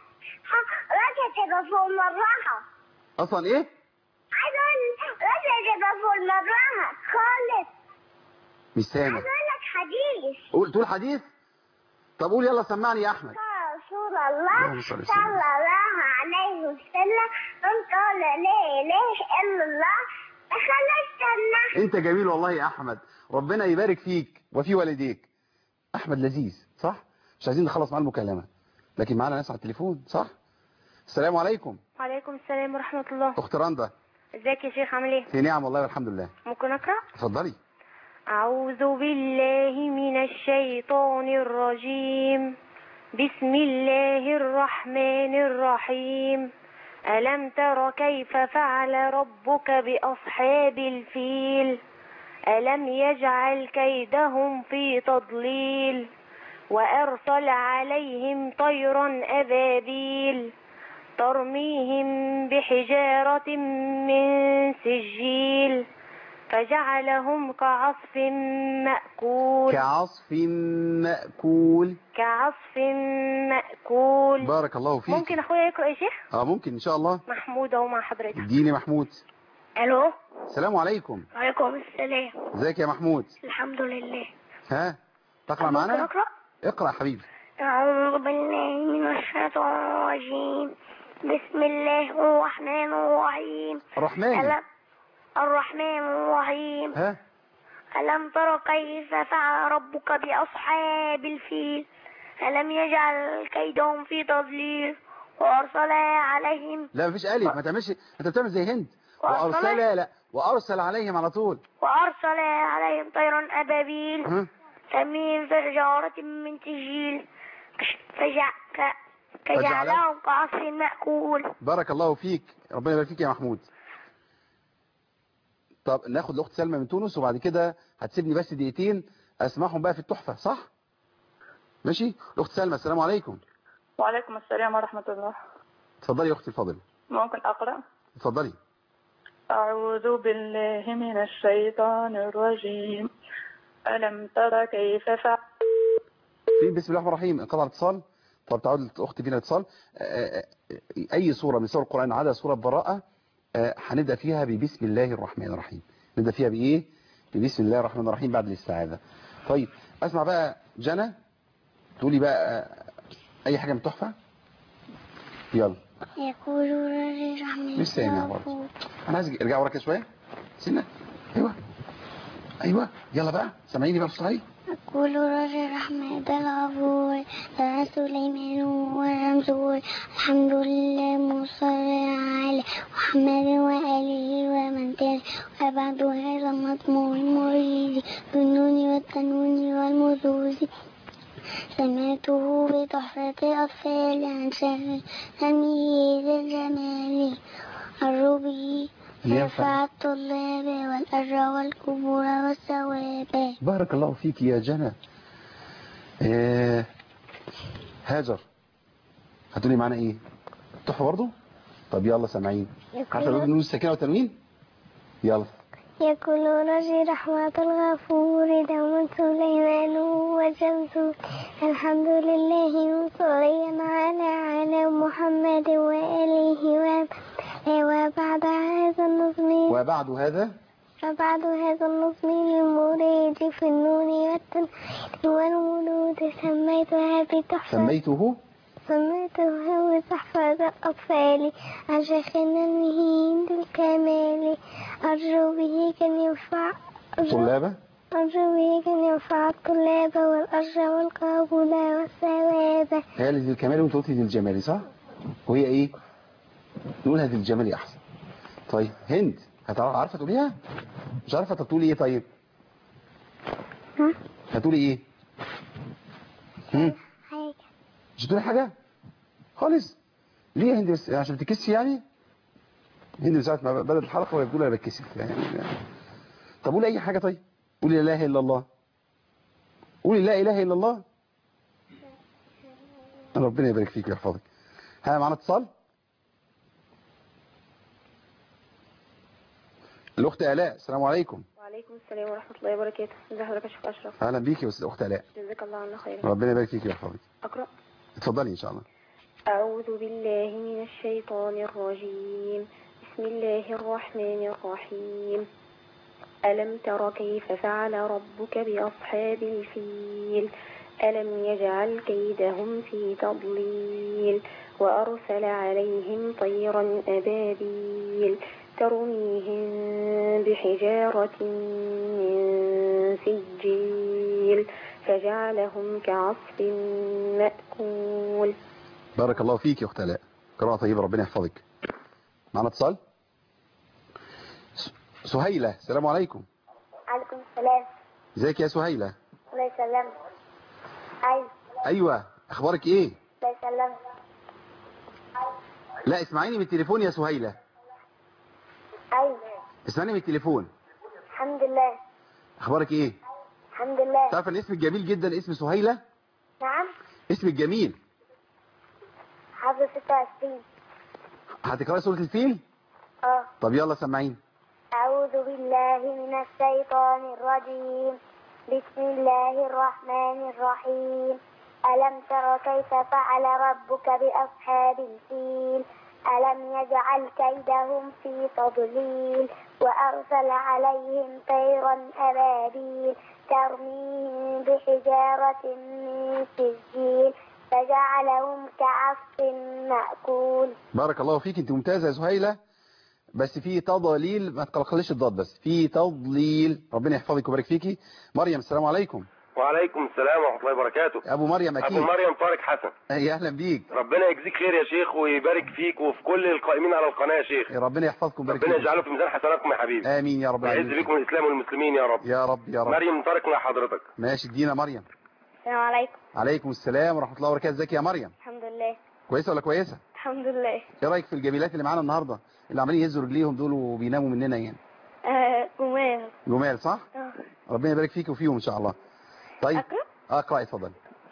Speaker 3: رجع تبقى فوق المراحه.
Speaker 2: اصلا ايه؟
Speaker 3: عايز اقول رجع تبقى فوق المراحه خالص.
Speaker 2: مش سامع.
Speaker 3: عايز اقول لك حديث.
Speaker 2: قول تقول حديث. طب قول يلا سمعني يا احمد.
Speaker 3: رسول الله صلى الله عليه وسلم من قال لا اله الا الله دخل الجنه.
Speaker 2: انت جميل والله يا احمد، ربنا يبارك فيك وفي والديك. احمد لذيذ صح؟ مش عايزين نخلص معاه المكالمه، لكن معانا ناس على التليفون صح؟ السلام عليكم.
Speaker 5: وعليكم السلام ورحمه الله.
Speaker 2: اخت رندا.
Speaker 5: ازيك يا شيخ عامل ايه؟
Speaker 2: في نعم والله والحمد لله.
Speaker 5: ممكن اقرا؟
Speaker 2: اتفضلي.
Speaker 5: اعوذ بالله من الشيطان الرجيم. بسم الله الرحمن الرحيم. ألم تر كيف فعل ربك بأصحاب الفيل؟ ألم يجعل كيدهم في تضليل وأرسل عليهم طيرا أبابيل ترميهم بحجارة من سجيل فجعلهم كعصف مأكول.
Speaker 2: كعصف مأكول.
Speaker 5: كعصف مأكول.
Speaker 2: بارك الله فيك.
Speaker 5: ممكن اخويا يقرأ يا شيخ؟
Speaker 2: اه ممكن ان شاء الله.
Speaker 5: محمود اهو مع حضرتك.
Speaker 2: اديني محمود.
Speaker 3: الو.
Speaker 2: السلام عليكم.
Speaker 3: وعليكم السلام.
Speaker 2: ازيك يا محمود؟
Speaker 3: الحمد لله.
Speaker 2: ها تقرأ معنا؟
Speaker 3: ممكن اقرأ؟
Speaker 2: اقرأ حبيبي.
Speaker 3: أعوذ بالله من الشيطان الرجيم. بسم الله الرحمن الرحيم.
Speaker 2: الرحمن.
Speaker 3: ألم الرحمن الرحيم.
Speaker 2: ها
Speaker 3: ألم تر كيف فعل ربك بأصحاب الفيل؟ ألم يجعل كيدهم في تضليل وأرسل عليهم.
Speaker 2: لا مفيش ألف، ما تعملش، انت بتعمل زي هند. وأرسل لا وأرسل عليهم على طول.
Speaker 3: وأرسل عليهم طيرا أبابيل
Speaker 2: ها
Speaker 3: ترميهم بحجارة من سجيل فجع... فجعلهم كعصف مأكول.
Speaker 2: بارك الله فيك، ربنا يبارك فيك يا محمود. طب ناخد الأخت سلمى من تونس وبعد كده هتسيبني بس دقيقتين أسمعهم بقى في التحفة صح؟ ماشي؟ الأخت سلمى السلام عليكم.
Speaker 6: وعليكم السلام ورحمة الله.
Speaker 2: اتفضلي يا أختي الفاضلة.
Speaker 6: ممكن أقرأ؟
Speaker 2: اتفضلي.
Speaker 6: أعوذ بالله من الشيطان الرجيم. ألم تر كيف فعل.
Speaker 2: في بسم الله الرحمن الرحيم انقطع الاتصال. طب تعود الأخت فينا الاتصال. أي سورة من سور القرآن عدا سورة براءة هنبدأ فيها ببسم الله الرحمن الرحيم. نبدأ فيها بإيه؟ ببسم الله الرحمن الرحيم بعد الاستعاذة. طيب أسمع بقى جنى تقولي بقى أي حاجة من التحفة. يلا.
Speaker 3: يقول الرحمن.
Speaker 2: مش سامع برضه. أنا عايز ارجع وراك شوية. سنة. أيوه. أيوه يلا بقى سامعيني بقى بصراحة.
Speaker 3: يقول الرحمن الغفور لا سليمان ورمزور الحمد لله مصلى على محمد وآله ومن تلا وبعد هذا المضمون المريد بالنون والتنوين والمزوز سمعته بتحفة الأطفال عن شهر تمييز الجمال الربي يرفع الطلاب والأجر والكبور والثواب.
Speaker 2: بارك الله فيك يا جنى. آه هاجر هتقولي معنا ايه؟ تحفة برضو؟ طب يلا سامعين. عارفة نقول السكينة والتنوين؟ يلا.
Speaker 3: يقول رجي رحمة الغفور دوما سليمان وجمزور الحمد لله مصليا على على محمد وآله وآله وبعد هذا النظم
Speaker 2: وبعد هذا
Speaker 3: وبعد هذا النظم المريد في النون والتنوين والمولود سميتها بتحفة
Speaker 2: سميته
Speaker 3: سميته بتحفة الأطفال عن شيخنا المهين الكمال أرجو به كان ينفع
Speaker 2: طلابة
Speaker 3: أرجو به كان ينفع الطلاب والأجر والقبول والثواب.
Speaker 2: هي ذي الكمال وانت قلتي ذي الجمال صح؟ وهي ايه؟ نقولها ذي الجمال احسن. طيب هند هتعرف عارفة تقوليها؟ مش عارفة تقولي ايه طيب؟
Speaker 3: ها؟
Speaker 2: هتقولي ايه؟ هم؟
Speaker 3: حاجة.
Speaker 2: مش هتقولي حاجة؟ خالص. ليه يا هند بس عشان تكسي يعني؟ هند ساعة ما بدأت الحلقة وهي بتقول انا بتكسف يعني. طب قولي اي حاجة طيب. قولي لا اله الا الله. قولي لا اله الا الله. ربنا يبارك فيك ويحفظك. ها معانا اتصال؟ الأخت آلاء السلام عليكم.
Speaker 5: وعليكم السلام ورحمة الله وبركاته. ازي حضرتك يا شيخ أشرف؟
Speaker 2: اهلا بيك يا استاذ اخت الاء.
Speaker 5: جزاك الله عنا خيرا.
Speaker 2: ربنا يبارك فيك ويحفظك.
Speaker 5: أقرأ.
Speaker 2: اتفضلي ان شاء الله.
Speaker 5: أعوذ بالله من الشيطان الرجيم. بسم الله الرحمن الرحيم. ألم تر كيف فعل ربك بأصحاب الفيل؟ ألم يجعل كيدهم في تضليل وأرسل عليهم طيرا أبابيل ترميهم بحجارة من سجيل فجعلهم كعصف مأكول.
Speaker 2: بارك الله فيك يا اخت الاء، قراءة طيبة، ربنا يحفظك. معنا اتصال. سهيلة، السلام عليكم.
Speaker 3: عليكم السلام.
Speaker 2: ازيك يا سهيلة؟
Speaker 3: الله يسلمك. أيوة.
Speaker 2: ايوه، اخبارك ايه؟
Speaker 3: الله يسلمك.
Speaker 2: لا اسمعيني من التليفون يا سهيلة.
Speaker 3: أيوة.
Speaker 2: اسمعني من التليفون.
Speaker 3: الحمد لله.
Speaker 2: اخبارك ايه؟
Speaker 3: الحمد لله.
Speaker 2: تعرف ان اسمك جميل جدا، اسم سهيلة.
Speaker 3: نعم.
Speaker 2: اسمك جميل.
Speaker 3: حافظ ستة وعشرين.
Speaker 2: هتقرأي سورة الفيل؟
Speaker 3: اه.
Speaker 2: طب يلا سمعين.
Speaker 3: أعوذ بالله من الشيطان الرجيم. بسم الله الرحمن الرحيم. ألم تر كيف فعل ربك بأصحاب الفيل؟ ألم يجعل كيدهم في تضليل وأرسل عليهم طيرا أبابيل ترميهم بحجارة من سجيل فجعلهم كعصف مأكول.
Speaker 2: بارك الله فيك، انت ممتازة يا سهيلة، بس في تضليل، ما تقلقليش الضاد، بس في تضليل. ربنا يحفظك ويبارك فيكي. مريم، السلام عليكم.
Speaker 7: وعليكم السلام ورحمة الله وبركاته.
Speaker 2: ابو مريم اكيد.
Speaker 7: ابو مريم طارق حسن.
Speaker 2: يا اهلا بيك.
Speaker 7: ربنا يجزيك خير يا شيخ ويبارك فيك وفي كل القائمين على القناة يا شيخ.
Speaker 2: ربنا يحفظكم ويبارك فيكم.
Speaker 7: ربنا يجعله في ميزان حسناتكم يا حبيبي.
Speaker 2: امين يا رب العالمين.
Speaker 7: ويعز بكم الاسلام والمسلمين يا رب.
Speaker 2: يا رب يا رب.
Speaker 7: مريم طارق مع حضرتك.
Speaker 2: ماشي، ادينا مريم.
Speaker 5: السلام عليكم.
Speaker 2: عليكم السلام ورحمة الله وبركاته. ازيك يا مريم؟
Speaker 5: الحمد لله.
Speaker 2: كويسة ولا كويسة؟
Speaker 5: الحمد لله.
Speaker 2: ايه رايك في الجميلات اللي معانا النهارده، اللي عمالين يهزوا رجليهم دول وبيناموا مننا يعني؟
Speaker 5: آه جمال.
Speaker 2: جمال صح؟
Speaker 5: اه.
Speaker 2: ربنا يبارك فيك وفيهم ان شاء الله. طيب
Speaker 5: أقرأ؟
Speaker 2: اقرأ اتفضل.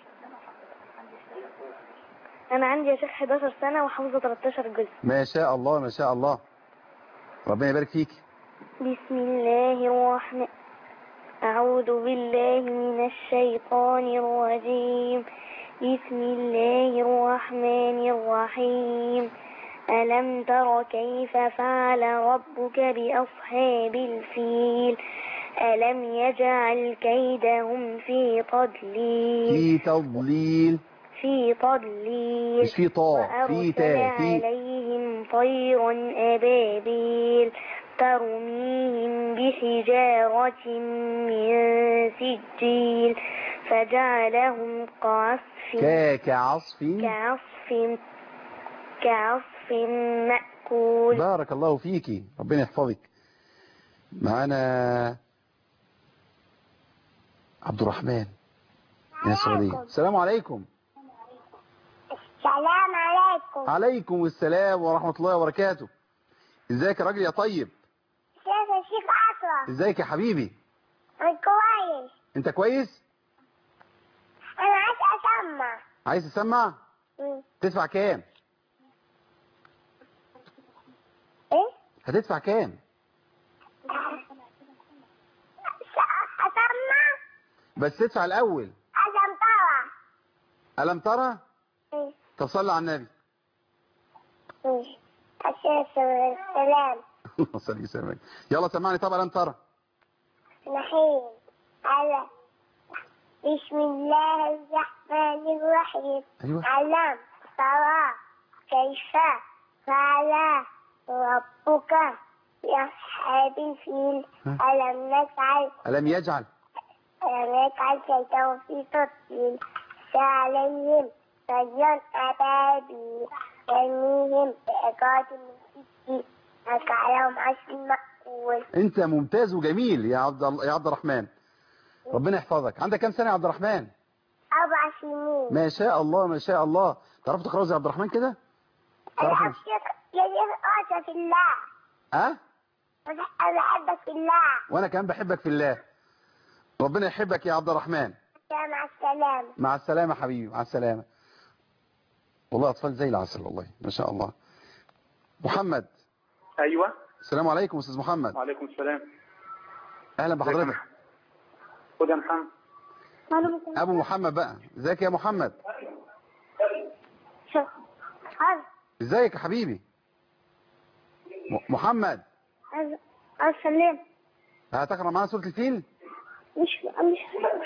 Speaker 5: أنا عندي يا شيخ حداشر سنة وحافظة تلتاشر جزء.
Speaker 2: ما شاء الله ما شاء الله، ربنا يبارك فيك.
Speaker 5: بسم الله الرحمن. أعوذ بالله من الشيطان الرجيم. بسم الله الرحمن الرحيم. ألم تر كيف فعل ربك بأصحاب الفيل؟ ألم يجعل كيدهم في تضليل
Speaker 2: في تضليل
Speaker 5: في تضليل
Speaker 2: مش في طاء، في
Speaker 5: وأرسل
Speaker 2: تاء، في
Speaker 5: عليهم طيرا أبابيل ترميهم بحجارة من سجيل فجعلهم كعصف
Speaker 2: كا كعصف
Speaker 5: كعصف كعصف مأكول.
Speaker 2: بارك الله فيكي، ربنا يحفظك. معانا عبد الرحمن من السعودية. السلام عليكم.
Speaker 3: السلام عليكم.
Speaker 2: عليكم السلام ورحمة الله وبركاته. ازيك يا راجل يا طيب؟
Speaker 3: كيف يا شيخ أشرف؟
Speaker 2: ازيك يا حبيبي؟
Speaker 3: أنا كويس.
Speaker 2: انت كويس؟
Speaker 3: أنا عايز أسمع.
Speaker 2: عايز تسمع؟
Speaker 3: مم.
Speaker 2: تدفع كام؟
Speaker 3: إيه؟
Speaker 2: هتدفع كام؟
Speaker 3: أسمع؟
Speaker 2: بس تدفع الأول.
Speaker 3: ألم ترى.
Speaker 2: ألم ترى؟
Speaker 3: إيه؟
Speaker 2: طب صلي على النبي.
Speaker 3: إيه؟ السلام.
Speaker 2: الله صلي وسلم. يلا سمعني. طب ألم ترى؟
Speaker 3: نحين على بسم الله الرحمن الرحيم.
Speaker 2: أيوة.
Speaker 3: ألم ترى كيف فعل ربك بأصحاب الفيل؟ ألم نجعل
Speaker 2: ألم يجعل
Speaker 3: ألم يجعل كيدهم في تضليل فعليهم طيرا أبابيل ترميهم بحجارة من سجيل فجعلهم عصف مأكول.
Speaker 2: أنت ممتاز وجميل يا عبد الله يا عبد الرحمن، ربنا يحفظك. عندك كام سنة يا عبد الرحمن؟
Speaker 3: أربع سنين.
Speaker 2: ما شاء الله ما شاء الله. تعرف تقرأ زي عبد الرحمن كده؟
Speaker 3: أنا
Speaker 2: تعرف
Speaker 3: أحبك يا شيخ في الله.
Speaker 2: ها؟
Speaker 3: أنا بحبك في الله.
Speaker 2: وأنا كمان بحبك في الله. ربنا يحبك يا عبد الرحمن.
Speaker 3: مع السلامة.
Speaker 2: مع السلامة حبيبي، مع السلامة. والله أطفال زي العسل والله ما شاء الله. محمد.
Speaker 8: أيوة.
Speaker 2: السلام عليكم أستاذ محمد.
Speaker 8: وعليكم السلام.
Speaker 2: اهلا بحضرتك.
Speaker 4: خد يا محمد.
Speaker 2: ابو محمد بقى، ازيك يا محمد؟
Speaker 3: عايز
Speaker 2: ازيك يا حبيبي؟ م- محمد
Speaker 3: عايز عايز سلام.
Speaker 2: هتقرا معانا سوره الفيل؟
Speaker 3: مش مش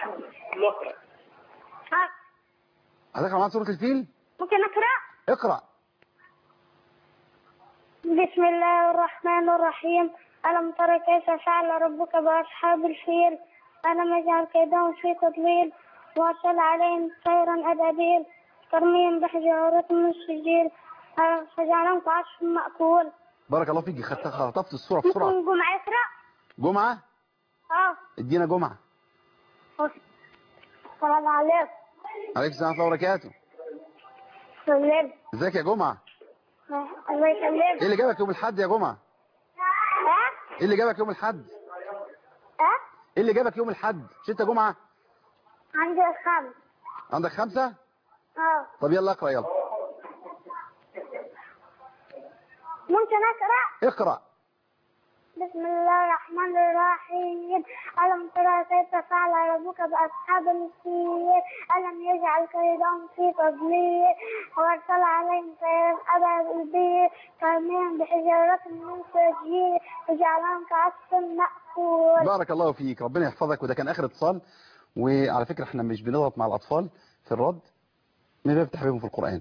Speaker 3: عايز.
Speaker 2: هتقرا معانا سوره الفيل؟
Speaker 3: ممكن أقرأ؟
Speaker 2: اقرا.
Speaker 3: بسم الله الرحمن الرحيم. ألم تر كيف فعل ربك بأصحاب الفيل؟ ألم يجعل كيدهم في تضليل وأرسل عليهم طيرا أبابيل ترميهم بحجارة من سجيل فجعلهم كعصف مأكول.
Speaker 2: بارك الله فيك، خدت خطفت الصوره بسرعه.
Speaker 3: ممكن جمعة أقرأ؟
Speaker 2: جمعه؟
Speaker 3: اه
Speaker 2: ادينا جمعه.
Speaker 3: السلام عليكم.
Speaker 2: عليكم السلام ورحمه الله وبركاته.
Speaker 3: سلام.
Speaker 2: ازيك يا جمعه؟
Speaker 3: الله يسلمك.
Speaker 2: ايه اللي جابك يوم الاحد يا جمعه؟
Speaker 3: ها؟
Speaker 2: ايه اللي جابك يوم الاحد؟
Speaker 3: ها؟
Speaker 2: ايه اللي جابك يوم الاحد؟ مش انت جمعه؟
Speaker 3: عندي خمس.
Speaker 2: عندك خمسه؟
Speaker 3: اه
Speaker 2: طب يلا اقرا يلا.
Speaker 3: ممكن أقرأ؟
Speaker 2: اقرا.
Speaker 3: بسم الله الرحمن الرحيم. ألم ترى كيف فعل ربك بأصحاب الفيل؟ ألم يجعل كيدهم في تضليل وأرسل عليهم طيرا أبابيل ترميهم بحجارة من سجيل وجعلهم كعصف مأكول.
Speaker 2: بارك الله فيك، ربنا يحفظك. وده كان اخر اتصال. وعلى فكره احنا مش بنضغط مع الاطفال في الرد من باب تحبيبهم في القران.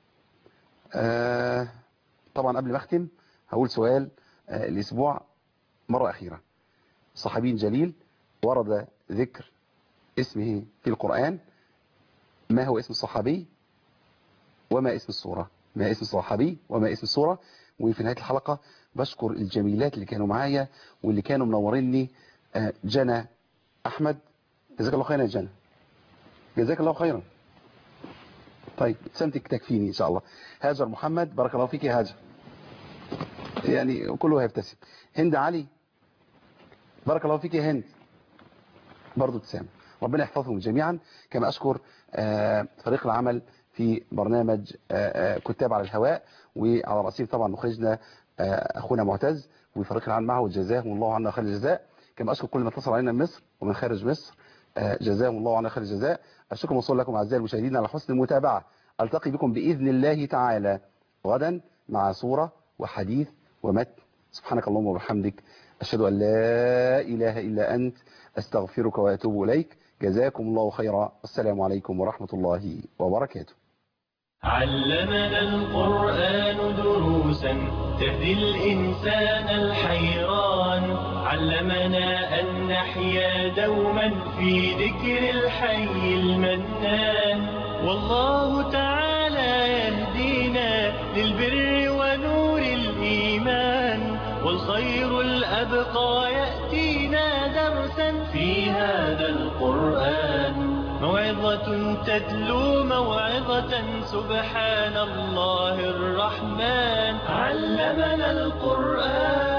Speaker 2: آه طبعا قبل ما اختم هقول سؤال آه الاسبوع مرة أخيرة. صحابي جليل ورد ذكر اسمه في القرآن. ما هو اسم الصحابي وما اسم السورة؟ ما اسم الصحابي وما اسم السورة؟ وفي نهاية الحلقة بشكر الجميلات اللي كانوا معايا واللي كانوا منوريني. جنى أحمد، جزاك الله خيرا يا جنى، جزاك الله خيرا. طيب ابتسامتك تكفيني إن شاء الله. هاجر محمد، بارك الله فيك يا هاجر، يعني كله هيبتسم. هند علي، بارك الله فيك يا هند، برضو ابتسام. ربنا يحفظهم جميعا. كما أشكر فريق العمل في برنامج كتاب على الهواء، وعلى رأسهم طبعا مخرجنا أخونا معتز وفريق العمل معه، جزاهم الله عنا خير الجزاء. كما أشكر كل من اتصل علينا من مصر ومن خارج مصر، جزاهم الله عنا خير الجزاء. الشكر موصول لكم أعزائي المشاهدين على حسن المتابعة. ألتقي بكم بإذن الله تعالى غدا مع صورة وحديث ومتن. سبحانك اللهم وبحمدك، أشهد أن لا إله إلا أنت، أستغفرك وأتوب إليك. جزاكم الله خيرا. السلام عليكم ورحمة الله وبركاته.
Speaker 1: علمنا القرآن دروسا تهدي الإنسان الحيران. علمنا أن نحيا دوما في ذكر الحي المنان. والله تعالى يهدينا للبر ونور الإيمان، والخير الأبقى يأتينا درسا في هذا القرآن. موعظة تتلو موعظة، سبحان الله الرحمن علمنا القرآن.